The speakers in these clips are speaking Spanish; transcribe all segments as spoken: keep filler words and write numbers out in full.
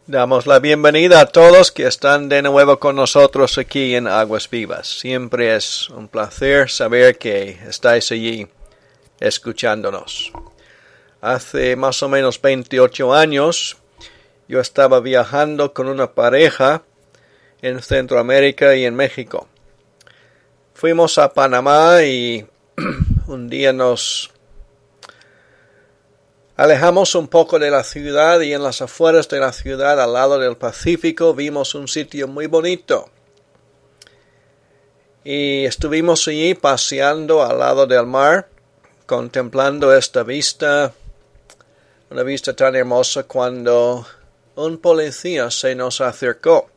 Damos la bienvenida a todos que están de nuevo con nosotros aquí en Aguas Vivas. Siempre es un placer saber que estáis allí escuchándonos. Hace más o menos veintiocho años yo estaba viajando con una pareja en Centroamérica y en México. Fuimos a Panamá y un día nos alejamos un poco de la ciudad y en las afueras de la ciudad, al lado del Pacífico, vimos un sitio muy bonito. Y estuvimos allí paseando al lado del mar, contemplando esta vista, una vista tan hermosa cuando un policía se nos acercó.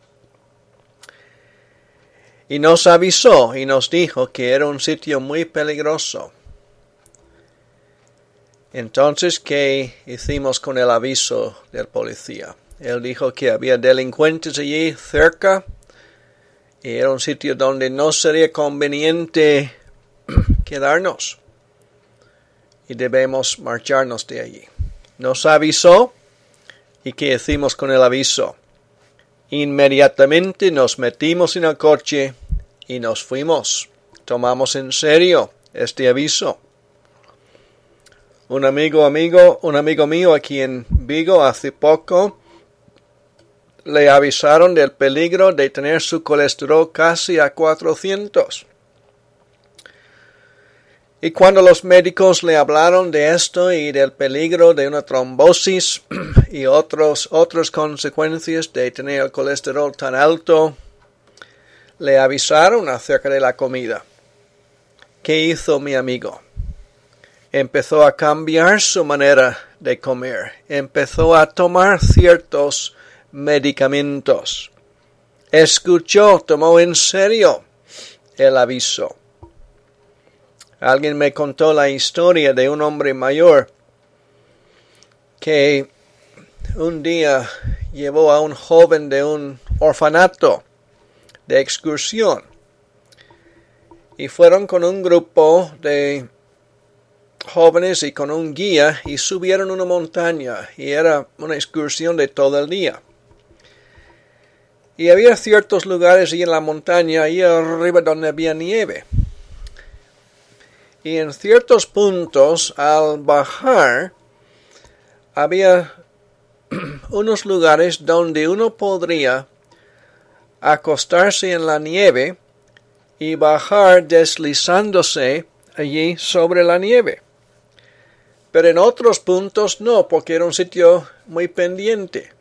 Y nos avisó y nos dijo que era un sitio muy peligroso. Entonces, ¿qué hicimos con el aviso del policía? Él dijo que había delincuentes allí cerca y era un sitio donde no sería conveniente quedarnos y debemos marcharnos de allí. Nos avisó y ¿qué hicimos con el aviso? Inmediatamente nos metimos en el coche y nos fuimos. Tomamos en serio este aviso. Un amigo, amigo, un amigo mío aquí en Vigo hace poco le avisaron del peligro de tener su colesterol casi a cuatrocientos. Y cuando los médicos le hablaron de esto y del peligro de una trombosis y otros, otras consecuencias de tener el colesterol tan alto, le avisaron acerca de la comida. ¿Qué hizo mi amigo? Empezó a cambiar su manera de comer. Empezó a tomar ciertos medicamentos. Escuchó, tomó en serio el aviso. Alguien me contó la historia de un hombre mayor que un día llevó a un joven de un orfanato de excursión. Y fueron con un grupo de jóvenes y con un guía y subieron una montaña y era una excursión de todo el día. Y había ciertos lugares ahí en la montaña, ahí arriba donde había nieve. Y en ciertos puntos al bajar había unos lugares donde uno podría acostarse en la nieve y bajar deslizándose allí sobre la nieve. Pero en otros puntos no, porque era un sitio muy pendiente.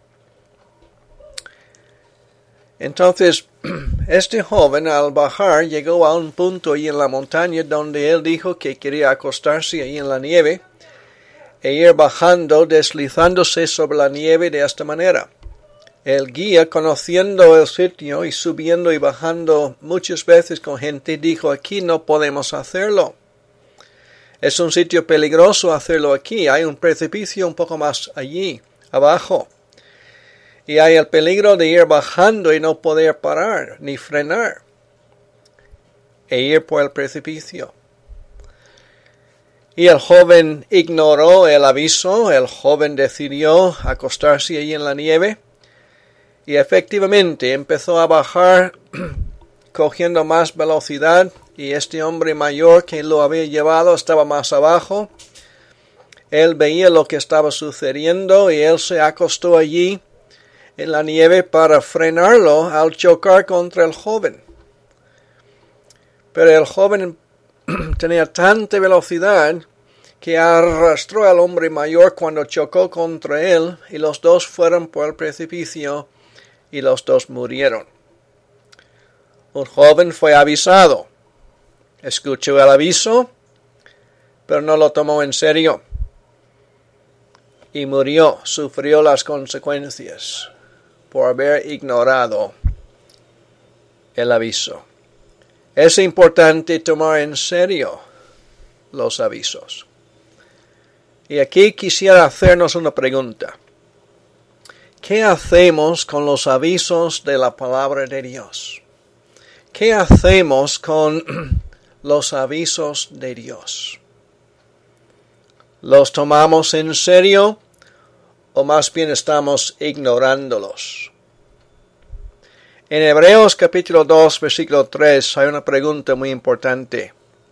Entonces, este joven al bajar llegó a un punto ahí en la montaña donde él dijo que quería acostarse ahí en la nieve e ir bajando, deslizándose sobre la nieve de esta manera. El guía, conociendo el sitio y subiendo y bajando muchas veces con gente, dijo: aquí no podemos hacerlo. Es un sitio peligroso hacerlo aquí. Hay un precipicio un poco más allí, abajo. Y hay el peligro de ir bajando y no poder parar ni frenar. E ir por el precipicio. Y el joven ignoró el aviso. El joven decidió acostarse allí en la nieve. Y efectivamente empezó a bajar cogiendo más velocidad. Y este hombre mayor que lo había llevado estaba más abajo. Él veía lo que estaba sucediendo y él se acostó allí en la nieve para frenarlo al chocar contra el joven. Pero el joven tenía tanta velocidad que arrastró al hombre mayor cuando chocó contra él y los dos fueron por el precipicio y los dos murieron. Un joven fue avisado. Escuchó el aviso, pero no lo tomó en serio. Y murió, sufrió las consecuencias por haber ignorado el aviso. Es importante tomar en serio los avisos. Y aquí quisiera hacernos una pregunta. ¿Qué hacemos con los avisos de la palabra de Dios? ¿Qué hacemos con los avisos de Dios? ¿Los tomamos en serio o más bien estamos ignorándolos. En Hebreos capítulo dos, versículo tres, hay una pregunta muy importante.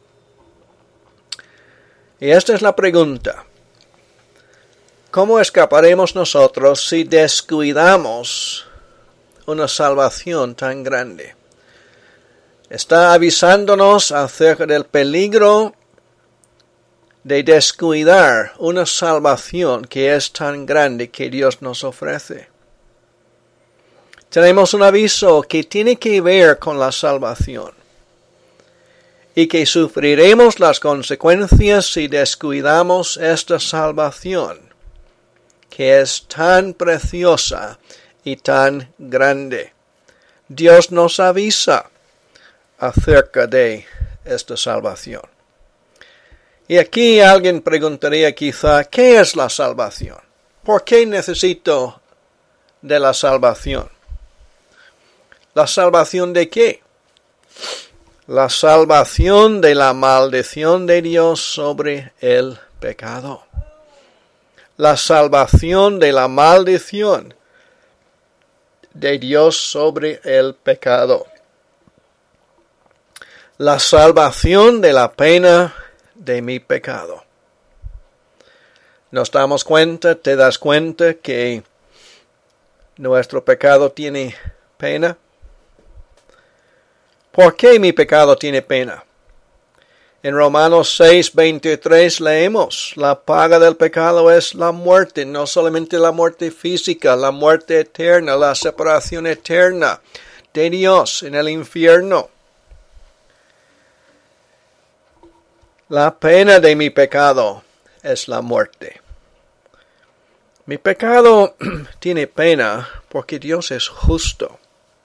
Y esta es la pregunta. ¿Cómo escaparemos nosotros si descuidamos una salvación tan grande? Está avisándonos acerca del peligro de descuidar una salvación que es tan grande que Dios nos ofrece. Tenemos un aviso que tiene que ver con la salvación y que sufriremos las consecuencias si descuidamos esta salvación, que es tan preciosa y tan grande. Dios nos avisa acerca de esta salvación. Y aquí alguien preguntaría quizá, ¿qué es la salvación? ¿Por qué necesito de la salvación? ¿La salvación de qué? La salvación de la maldición de Dios sobre el pecado. La salvación de la maldición de Dios sobre el pecado. La salvación de la pena de mi pecado. Nos damos cuenta, te das cuenta que nuestro pecado tiene pena. ¿Por qué mi pecado tiene pena? En Romanos seis, veintitrés leemos, la paga del pecado es la muerte, no solamente la muerte física, la muerte eterna, la separación eterna de Dios en el infierno. La pena de mi pecado es la muerte. Mi pecado tiene pena porque Dios es justo.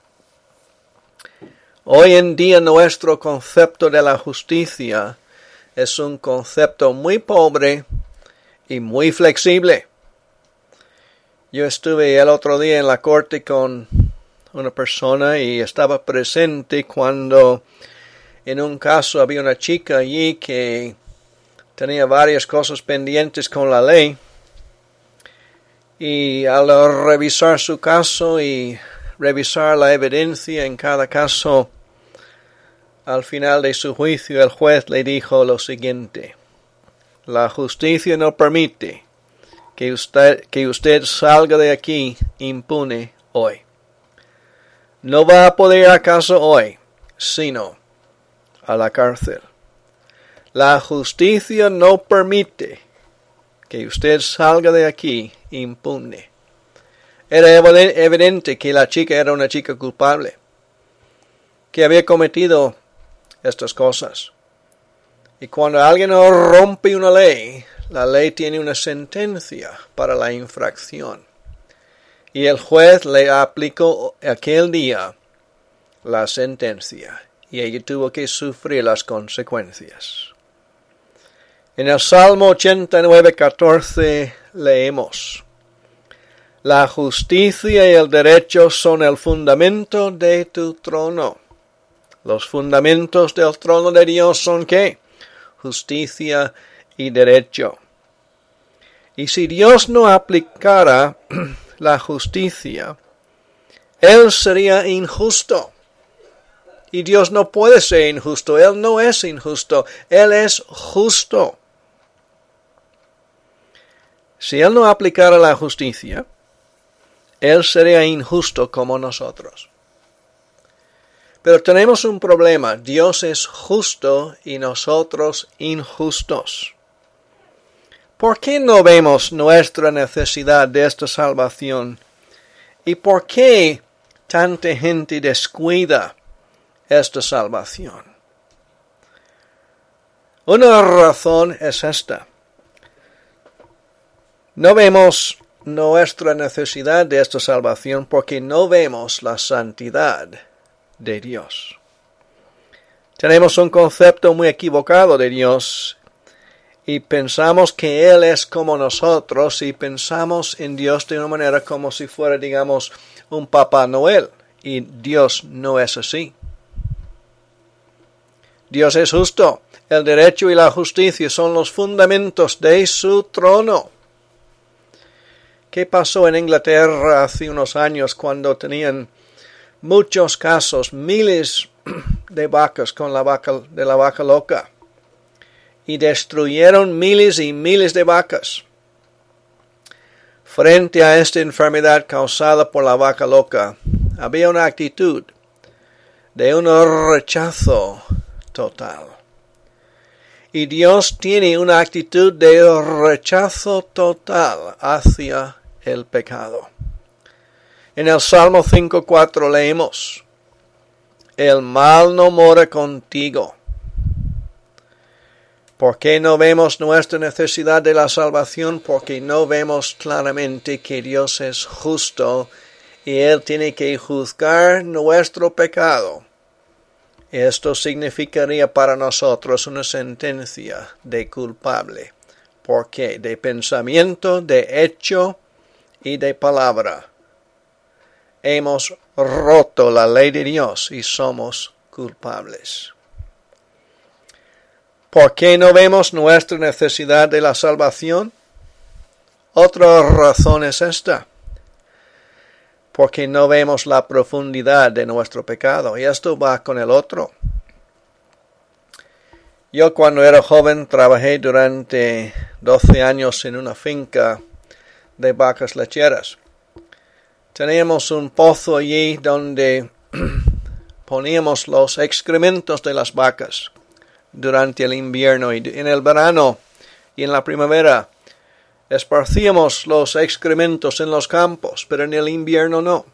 Hoy en día nuestro concepto de la justicia es un concepto muy pobre y muy flexible. Yo estuve el otro día en la corte con una persona y estaba presente cuando en un caso había una chica allí que tenía varias cosas pendientes con la ley. Y al revisar su caso y revisar la evidencia en cada caso, al final de su juicio el juez le dijo lo siguiente: la justicia no permite que usted, que usted salga de aquí impune hoy. No va a poder acaso hoy, sino a la cárcel. La justicia no permite que usted salga de aquí impune. Era evidente que la chica era una chica culpable, que había cometido estas cosas. Y cuando alguien rompe una ley, la ley tiene una sentencia para la infracción. Y el juez le aplicó aquel día la sentencia, y ella tuvo que sufrir las consecuencias. En el Salmo ochenta y nueve, catorce leemos: la justicia y el derecho son el fundamento de tu trono. Los fundamentos del trono de Dios son ¿qué? Justicia y derecho. Y si Dios no aplicara la justicia, Él sería injusto. Y Dios no puede ser injusto. Él no es injusto. Él es justo. Si Él no aplicara la justicia, Él sería injusto como nosotros. Pero tenemos un problema. Dios es justo y nosotros injustos. ¿Por qué no vemos nuestra necesidad de esta salvación? ¿Y por qué tanta gente descuida esta salvación? Una razón es esta. No vemos nuestra necesidad de esta salvación porque no vemos la santidad de Dios. Tenemos un concepto muy equivocado de Dios y pensamos que Él es como nosotros y pensamos en Dios de una manera como si fuera, digamos, un Papá Noel, y Dios no es así. Dios es justo. El derecho y la justicia son los fundamentos de su trono. ¿Qué pasó en Inglaterra hace unos años cuando tenían muchos casos, miles de vacas con la vaca, de la vaca loca? Y destruyeron miles y miles de vacas. Frente a esta enfermedad causada por la vaca loca, había una actitud de un rechazo total. Y Dios tiene una actitud de rechazo total hacia el pecado. En el Salmo cinco cuatro leemos: el mal no mora contigo. ¿Por qué no vemos nuestra necesidad de la salvación? Porque no vemos claramente que Dios es justo y Él tiene que juzgar nuestro pecado. Esto significaría para nosotros una sentencia de culpable. ¿Por qué? De pensamiento, de hecho y de palabra. Hemos roto la ley de Dios y somos culpables. ¿Por qué no vemos nuestra necesidad de la salvación? Otra razón es esta. Porque no vemos la profundidad de nuestro pecado. Y esto va con el otro. Yo cuando era joven trabajé durante doce años en una finca de vacas lecheras. Teníamos un pozo allí donde poníamos los excrementos de las vacas durante el invierno, y en el verano y en la primavera esparcíamos los excrementos en los campos, pero en el invierno no.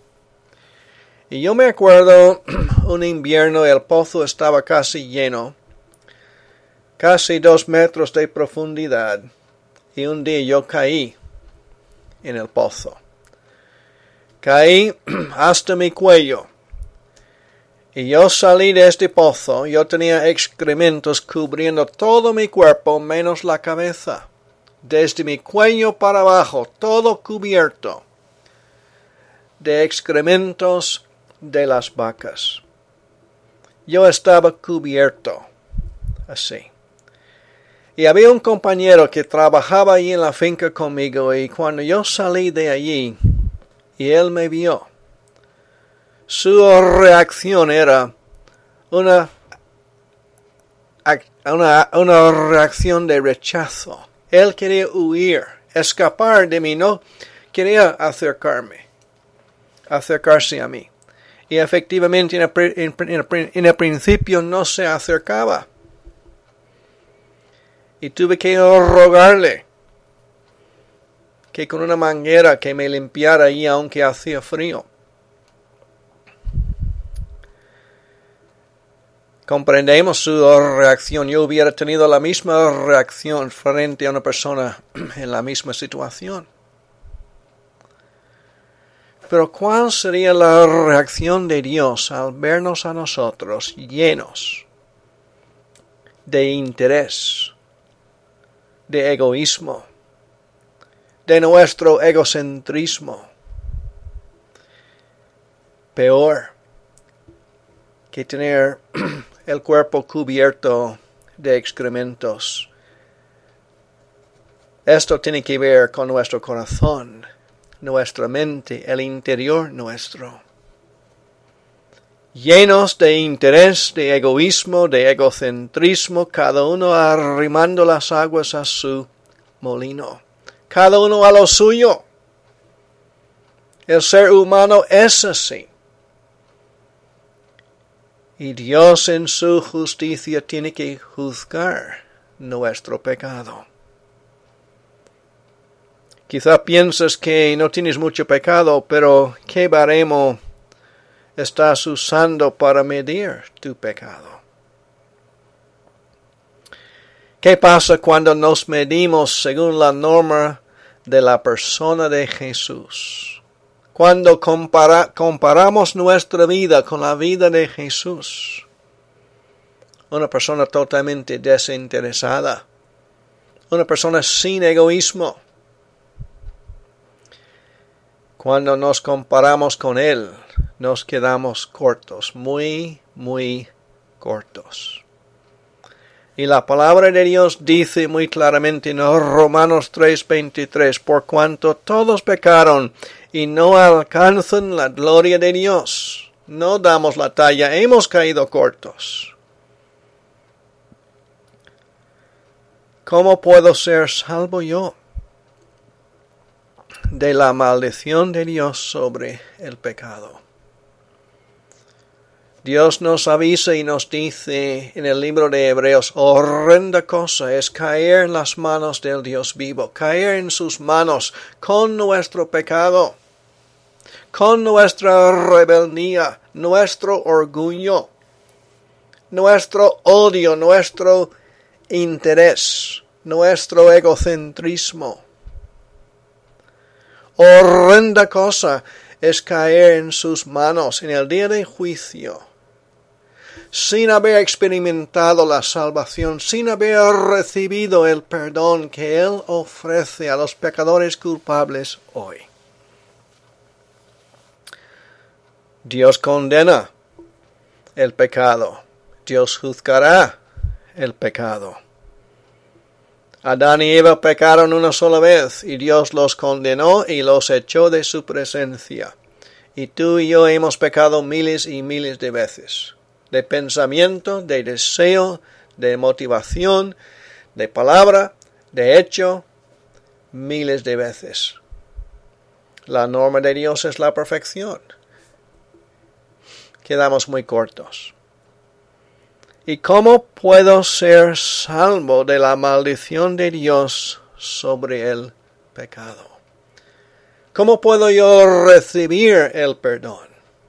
Y yo me acuerdo un invierno el pozo estaba casi lleno, casi dos metros de profundidad, y un día yo caí en el pozo. Caí hasta mi cuello. Y yo salí de este pozo, yo tenía excrementos cubriendo todo mi cuerpo menos la cabeza. Desde mi cuello para abajo, todo cubierto de excrementos de las vacas. Yo estaba cubierto así. Y había un compañero que trabajaba allí en la finca conmigo, y cuando yo salí de allí y él me vio, su reacción era una, una, una reacción de rechazo. Él quería huir, escapar de mí, no quería acercarme, acercarse a mí. Y efectivamente en el, en, en el principio no se acercaba. Y tuve que rogarle que con una manguera que me limpiara ahí aunque hacía frío. Comprendemos su reacción. Yo hubiera tenido la misma reacción frente a una persona en la misma situación. Pero ¿cuál sería la reacción de Dios al vernos a nosotros llenos de interés, de egoísmo, de nuestro egocentrismo? Peor que tener el cuerpo cubierto de excrementos. Esto tiene que ver con nuestro corazón, nuestra mente, el interior nuestro. Llenos de interés, de egoísmo, de egocentrismo, cada uno arrimando las aguas a su molino. Cada uno a lo suyo. El ser humano es así. Y Dios en su justicia tiene que juzgar nuestro pecado. Quizá piensas que no tienes mucho pecado, pero ¿qué baremo estás usando para medir tu pecado? ¿Qué pasa cuando nos medimos según la norma de la persona de Jesús? Cuando compara, comparamos nuestra vida con la vida de Jesús, una persona totalmente desinteresada, una persona sin egoísmo. Cuando nos comparamos con Él, nos quedamos cortos, muy, muy cortos. Y la palabra de Dios dice muy claramente en Romanos tres veintitrés, por cuanto todos pecaron y no alcanzan la gloria de Dios. No damos la talla, hemos caído cortos. ¿Cómo puedo ser salvo yo de la maldición de Dios sobre el pecado? Dios nos avisa y nos dice en el libro de Hebreos, horrenda cosa es caer en las manos del Dios vivo, caer en sus manos con nuestro pecado, con nuestra rebeldía, nuestro orgullo, nuestro odio, nuestro interés, nuestro egocentrismo. Horrenda cosa es caer en sus manos en el día de juicio, sin haber experimentado la salvación, sin haber recibido el perdón que Él ofrece a los pecadores culpables hoy. Dios condena el pecado. Dios juzgará el pecado. Adán y Eva pecaron una sola vez y Dios los condenó y los echó de su presencia. Y tú y yo hemos pecado miles y miles de veces. De pensamiento, de deseo, de motivación, de palabra, de hecho, miles de veces. La norma de Dios es la perfección. Quedamos muy cortos. ¿Y cómo puedo ser salvo de la maldición de Dios sobre el pecado? ¿Cómo puedo yo recibir el perdón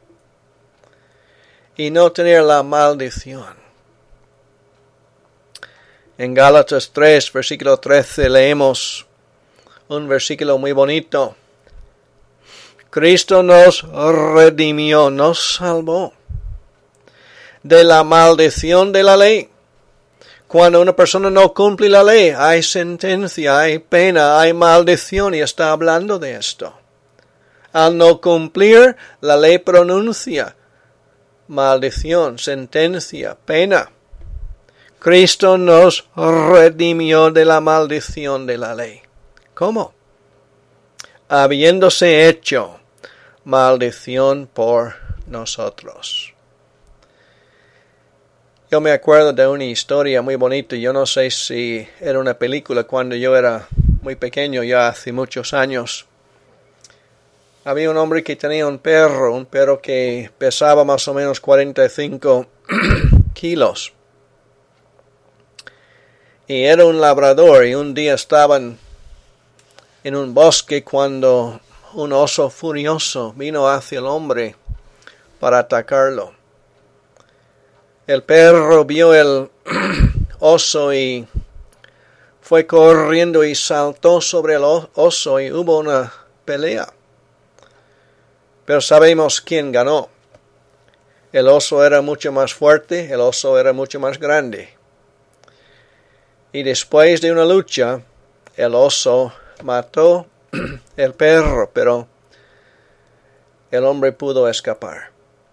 y no tener la maldición? En Gálatas tres, versículo trece, leemos un versículo muy bonito. Cristo nos redimió, nos salvó de la maldición de la ley. Cuando una persona no cumple la ley, hay sentencia, hay pena, hay maldición, y está hablando de esto. Al no cumplir, la ley pronuncia maldición, sentencia, pena. Cristo nos redimió de la maldición de la ley. ¿Cómo? Habiéndose hecho maldición por nosotros. Yo me acuerdo de una historia muy bonita. Yo no sé si era una película cuando yo era muy pequeño, ya hace muchos años. Había un hombre que tenía un perro, un perro que pesaba más o menos cuarenta y cinco kilos. Y era un labrador, y un día estaban en un bosque cuando un oso furioso vino hacia el hombre para atacarlo. El perro vio el oso y fue corriendo y saltó sobre el oso y hubo una pelea. Pero sabemos quién ganó. El oso era mucho más fuerte, el oso era mucho más grande. Y después de una lucha, el oso mató el perro, pero el hombre pudo escapar.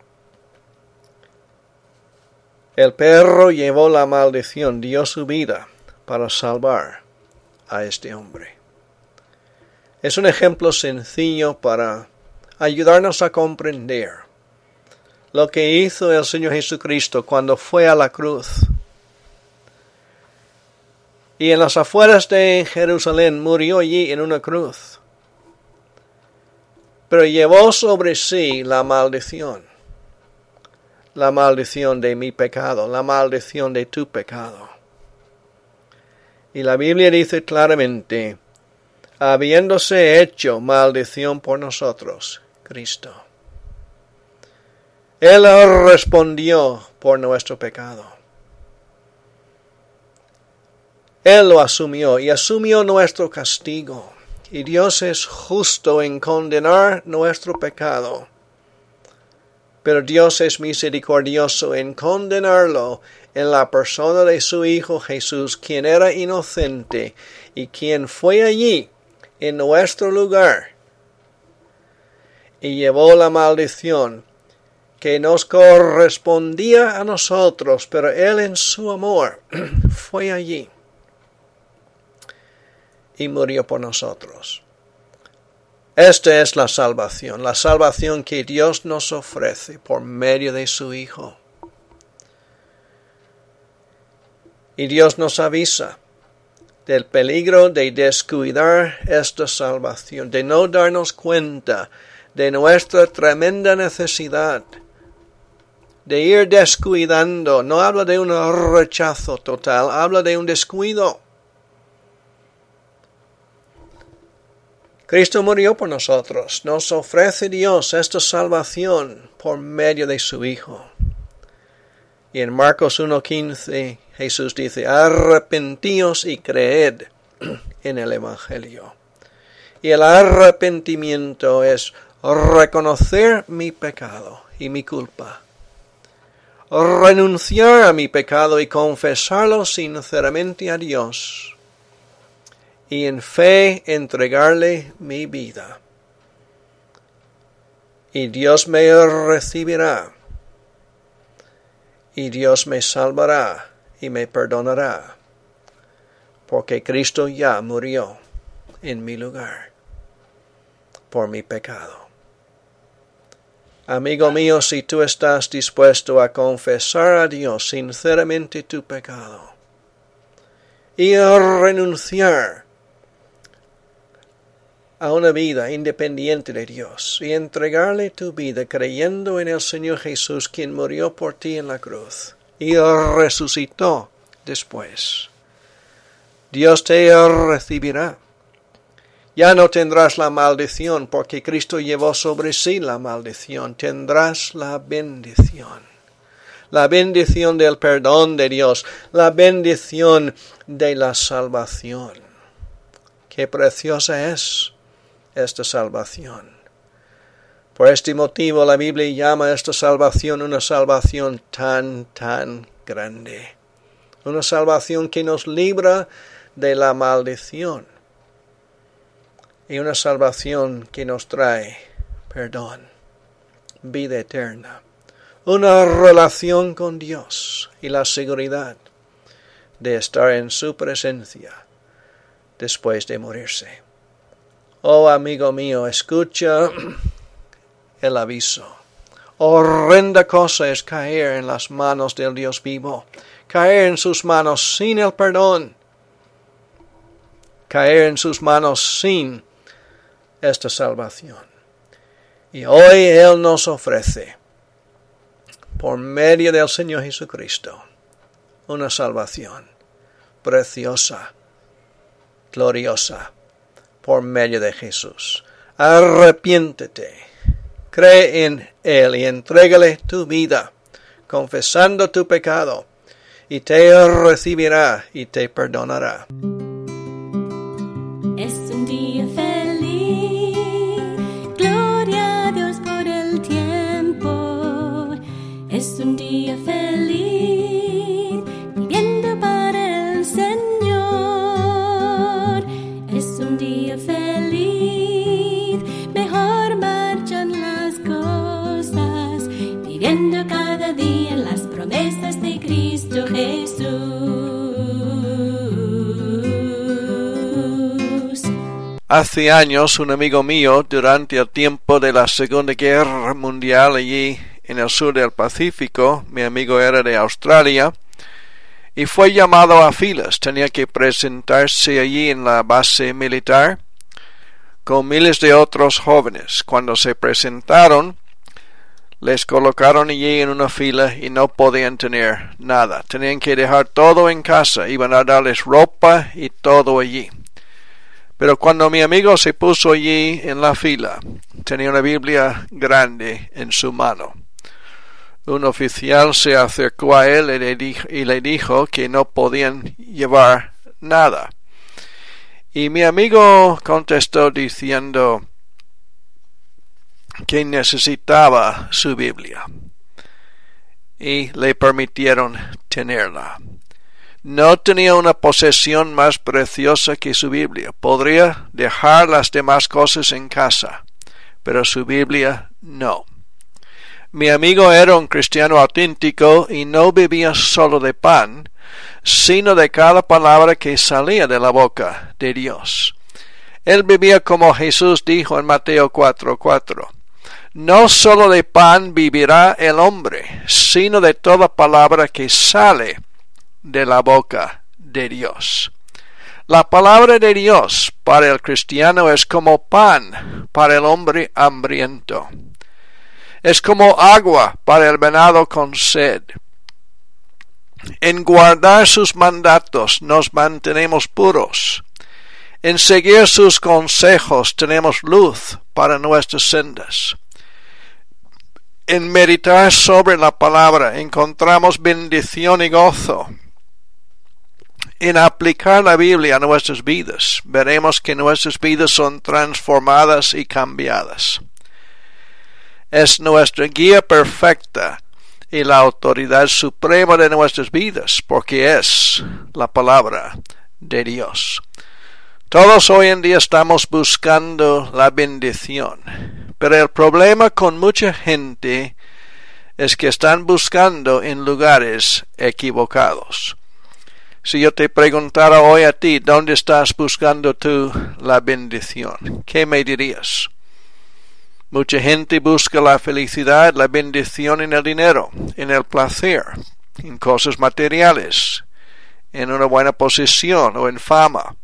El perro llevó la maldición, dio su vida para salvar a este hombre. Es un ejemplo sencillo para ayudarnos a comprender lo que hizo el Señor Jesucristo cuando fue a la cruz. Y en las afueras de Jerusalén murió allí en una cruz. Pero llevó sobre sí la maldición. La maldición de mi pecado, la maldición de tu pecado. Y la Biblia dice claramente, habiéndose hecho maldición por nosotros, Cristo. Él respondió por nuestro pecado. Él lo asumió y asumió nuestro castigo. Y Dios es justo en condenar nuestro pecado. Pero Dios es misericordioso en condenarlo en la persona de su Hijo Jesús, quien era inocente y quien fue allí en nuestro lugar y llevó la maldición que nos correspondía a nosotros, pero Él en su amor fue allí y murió por nosotros. Esta es la salvación, la salvación que Dios nos ofrece por medio de su Hijo. Y Dios nos avisa del peligro de descuidar esta salvación, de no darnos cuenta de nuestra tremenda necesidad, de ir descuidando. No habla de un rechazo total, habla de un descuido. Cristo murió por nosotros. Nos ofrece Dios esta salvación por medio de su Hijo. Y en Marcos uno quince Jesús dice, arrepentíos y creed en el Evangelio. Y el arrepentimiento es reconocer mi pecado y mi culpa. Renunciar a mi pecado y confesarlo sinceramente a Dios. Y en fe entregarle mi vida. Y Dios me recibirá. Y Dios me salvará y me perdonará. Porque Cristo ya murió en mi lugar por mi pecado. Amigo mío, si tú estás dispuesto a confesar a Dios sinceramente tu pecado y a renunciar a una vida independiente de Dios y entregarle tu vida creyendo en el Señor Jesús, quien murió por ti en la cruz y resucitó después, Dios te recibirá. Ya no tendrás la maldición, porque Cristo llevó sobre sí la maldición. Tendrás la bendición. La bendición del perdón de Dios. La bendición de la salvación. Qué preciosa es esta salvación. Por este motivo la Biblia llama a esta salvación una salvación tan, tan grande. Una salvación que nos libra de la maldición. Y una salvación que nos trae perdón, vida eterna, una relación con Dios y la seguridad de estar en su presencia después de morirse. Oh amigo mío, escucha el aviso. Horrenda cosa es caer en las manos del Dios vivo, caer en sus manos sin el perdón, caer en sus manos sin esta salvación. Y hoy Él nos ofrece, por medio del Señor Jesucristo, una salvación preciosa, gloriosa, por medio de Jesús. Arrepiéntete, cree en Él y entrégale tu vida, confesando tu pecado, y te recibirá y te perdonará. Es un día feliz, gloria a Dios por el tiempo. Es un día feliz, viviendo para el Señor. Es un día feliz, mejor marchan las cosas, viviendo cada día en las promesas de Cristo Jesús. Hace años, un amigo mío, durante el tiempo de la Segunda Guerra Mundial allí en el sur del Pacífico, mi amigo era de Australia, y fue llamado a filas. Tenía que presentarse allí en la base militar con miles de otros jóvenes. Cuando se presentaron, les colocaron allí en una fila y no podían tener nada. Tenían que dejar todo en casa. Iban a darles ropa y todo allí. Pero cuando mi amigo se puso allí en la fila, tenía una Biblia grande en su mano. Un oficial se acercó a él y le dijo, y le dijo que no podían llevar nada. Y mi amigo contestó diciendo que necesitaba su Biblia. Y le permitieron tenerla. No tenía una posesión más preciosa que su Biblia. Podría dejar las demás cosas en casa, pero su Biblia no. Mi amigo era un cristiano auténtico y no vivía solo de pan, sino de cada palabra que salía de la boca de Dios. Él vivía como Jesús dijo en Mateo cuatro cuatro. No solo de pan vivirá el hombre, sino de toda palabra que sale de la boca de Dios. La palabra de Dios para el cristiano es como pan para el hombre hambriento. Es como agua para el venado con sed. En guardar sus mandatos nos mantenemos puros. En seguir sus consejos tenemos luz para nuestras sendas. En meditar sobre la palabra encontramos bendición y gozo. En aplicar la Biblia a nuestras vidas, veremos que nuestras vidas son transformadas y cambiadas. Es nuestra guía perfecta y la autoridad suprema de nuestras vidas, porque es la palabra de Dios. Todos hoy en día estamos buscando la bendición, pero el problema con mucha gente es que están buscando en lugares equivocados. Si yo te preguntara hoy a ti, ¿dónde estás buscando tú la bendición? ¿Qué me dirías? Mucha gente busca la felicidad, la bendición en el dinero, en el placer, en cosas materiales, en una buena posición o en fama.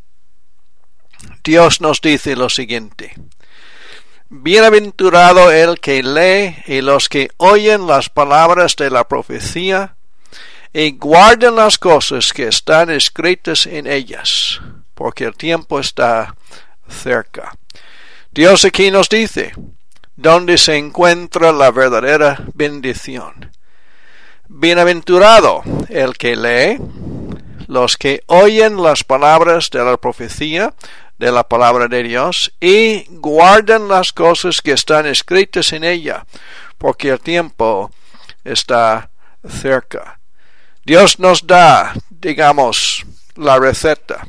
Dios nos dice lo siguiente: Bienaventurado el que lee y los que oyen las palabras de la profecía y guardan las cosas que están escritas en ellas, porque el tiempo está cerca. Dios aquí nos dice dónde se encuentra la verdadera bendición. Bienaventurado el que lee, los que oyen las palabras de la profecía, de la palabra de Dios, y guardan las cosas que están escritas en ella, porque el tiempo está cerca. Dios nos da, digamos, la receta.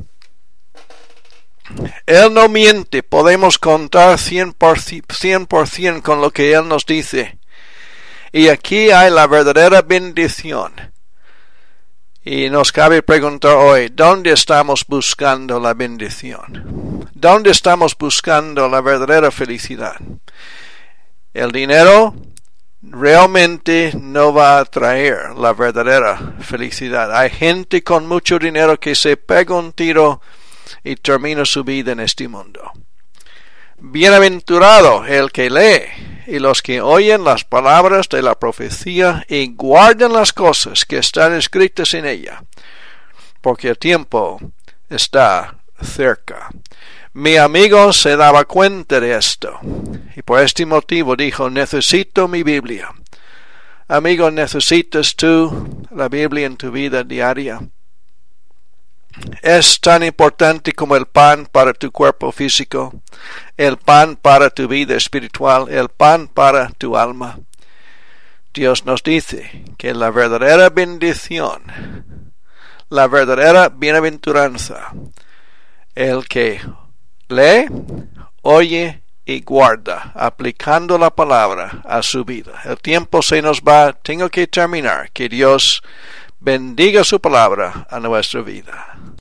Él no miente, podemos contar cien por ciento con lo que Él nos dice. Y aquí hay la verdadera bendición. Y nos cabe preguntar hoy, ¿dónde estamos buscando la bendición? ¿Dónde estamos buscando la verdadera felicidad? El dinero realmente no va a traer la verdadera felicidad. Hay gente con mucho dinero que se pega un tiro y termina su vida en este mundo. Bienaventurado el que lee y los que oyen las palabras de la profecía y guardan las cosas que están escritas en ella, porque el tiempo está cerca. Mi amigo se daba cuenta de esto y por este motivo dijo: necesito mi Biblia. Amigo, ¿necesitas tú la Biblia en tu vida diaria? Es tan importante como el pan para tu cuerpo físico, el pan para tu vida espiritual, el pan para tu alma. Dios nos dice que la verdadera bendición, la verdadera bienaventuranza, el que lee, oye y guarda, aplicando la palabra a su vida. El tiempo se nos va, tengo que terminar. Que Dios bendiga su palabra a nuestra vida.